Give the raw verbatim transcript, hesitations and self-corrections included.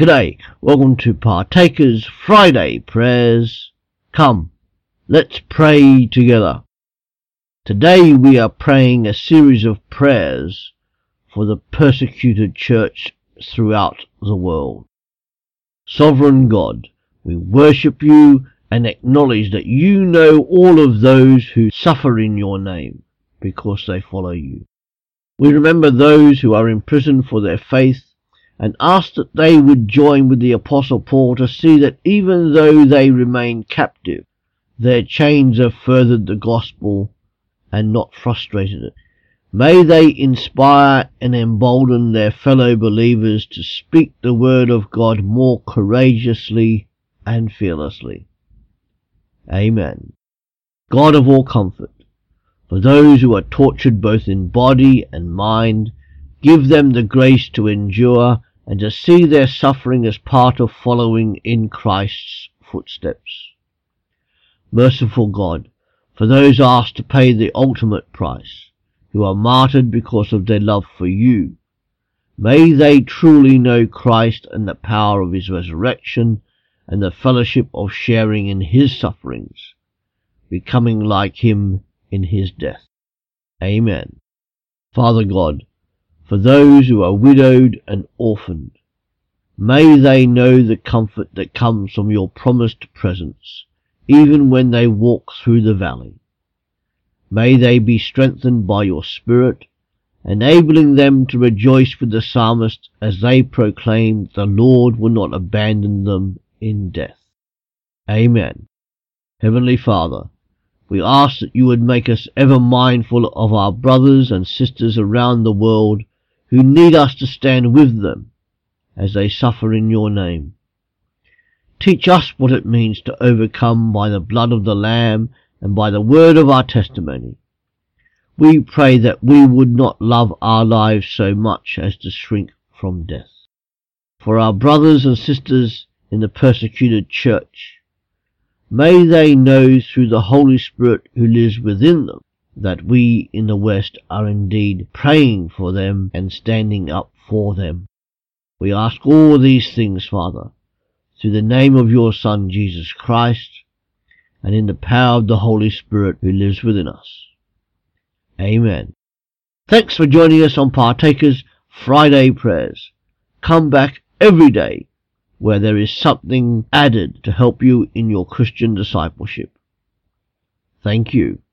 G'day, welcome to Partakers Friday Prayers. Come, let's pray together. Today we are praying a series of prayers for the persecuted church throughout the world. Sovereign God, we worship you and acknowledge that you know all of those who suffer in your name because they follow you. We remember those who are in prison for their faith and ask that they would join with the Apostle Paul to see that even though they remain captive, their chains have furthered the gospel and not frustrated it. May they inspire and embolden their fellow believers to speak the word of God more courageously and fearlessly. Amen. God of all comfort, for those who are tortured both in body and mind, give them the grace to endure and to see their suffering as part of following in Christ's footsteps. Merciful God, for those asked to pay the ultimate price, who are martyred because of their love for you, may they truly know Christ and the power of his resurrection and the fellowship of sharing in his sufferings, becoming like him in his death. Amen. Father God, for those who are widowed and orphaned, may they know the comfort that comes from your promised presence, even when they walk through the valley. May they be strengthened by your Spirit, enabling them to rejoice with the psalmist as they proclaim the Lord will not abandon them in death. Amen. Heavenly Father, we ask that you would make us ever mindful of our brothers and sisters around the world who need us to stand with them as they suffer in your name. Teach us what it means to overcome by the blood of the Lamb and by the word of our testimony. We pray that we would not love our lives so much as to shrink from death. For our brothers and sisters in the persecuted church, may they know through the Holy Spirit who lives within them that we in the West are indeed praying for them and standing up for them. We ask all these things, Father, through the name of your Son, Jesus Christ, and in the power of the Holy Spirit who lives within us. Amen. Thanks for joining us on Partakers Friday Prayers. Come back every day where there is something added to help you in your Christian discipleship. Thank you.